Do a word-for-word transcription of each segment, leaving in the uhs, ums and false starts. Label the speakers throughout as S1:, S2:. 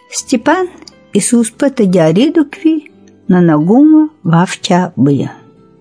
S1: Степан Исуспа тадяридукви на нагума вавча быя.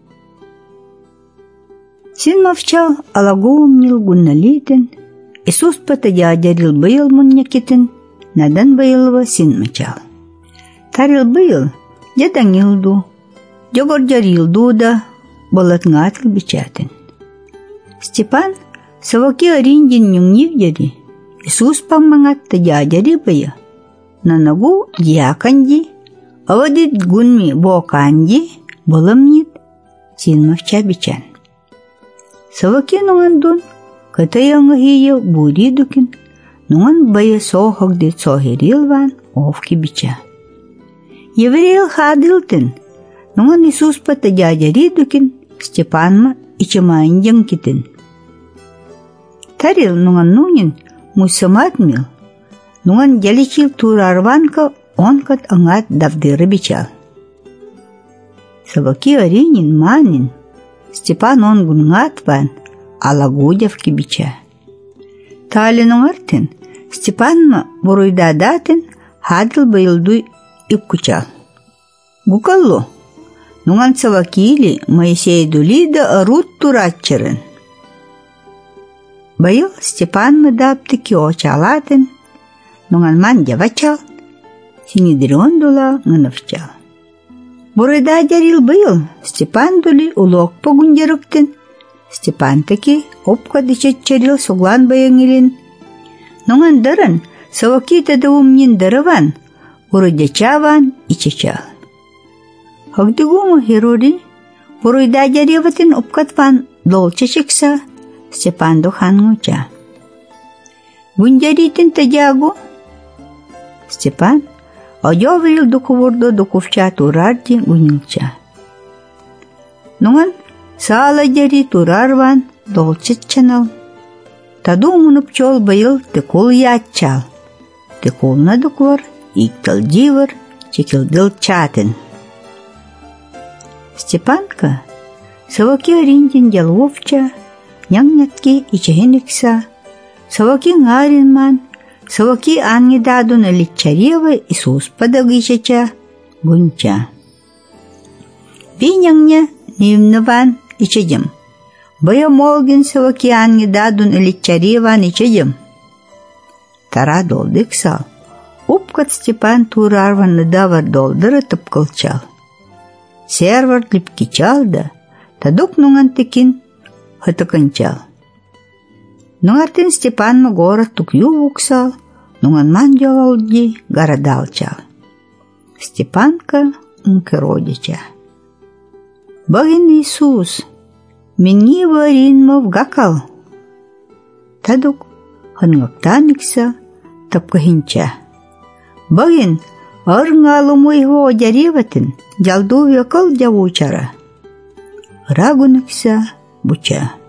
S1: Син мовчал, алагуум нил гунналитен, Исуспа тадярил быйл муннякитен, надан быйлва син мычал. Тарил быйл, дядан илду, дёгор жарилду да, болатнгатыл бичатен. Степан саваки ариндин нюнгнив яри, Исуспа мангат тадяри быя. На ногу дьяканди, авадит гунми боканди, боломнит, син мовча бичан. Саваки нуган дун, катаянга хия бури дукин, нуган бая сохогдит сохирилван, овки бича. Евреил хадилтин, нуган Исуспа тадяри дукин, Степанма ичамаинджан китин. Тарил нуган нунин, мусаматмил, нуган яличил турарванка онкат ангат давдыры бичал. Саваки аринин манин, Степан он гунгатван, алагудявки бича. Тали нугартин, Степанма буруйдадатин, хадил баилдуй ипкучал. Гукалло, нуган савакили Моисейдулида арут туратчырын. Байыл Степанма даптыки очалатын, нуган ман явачал, синедрен дула ngınıfчал. Бурайда жарил был, Степан дули улок погундерыктен, Степан таки опкады чечерил суглан баяңилин. Нуган дырын, саваки тада умнин дырыван, урыдячаван ичечал. Хагдыгуму хирури, бурайда жариватын опкатван долча чекса, Степан духангуча. Гунджаритин тадягу, Степан одёврил дукувурдо дукувча турарди гунилча. Нуган сала джари турарван долчетчанал. Таду мунупчол байыл текул ячал. Текул на дуквар, иктал дивар, чекилдил чатин. Степанка саваки ариндин ялвовча, нянятки ичехеникса, саваки нгаринман, саваки ангидадун личарева Исуспа дагичача гунча. Биняння нимнаван ичедем. Бая молгин саваки ангидадун личареван ичедем. Тара долдыксал. Упкат Степан турарван надавар долдыра тыпкалчал. Сервар липкичал да, тадук нуган текин хатаканчал. Нугартин Степанма город тукью вуксал, нуган ман жавалди гарадалчал. Степанка унке родича. Багин Иисус, минги варинма вгакал. Тадук хангактаникса тапкахинча. Багин арнгалуму его жариватын, жалду вякал джавучара. Рагуникса буча.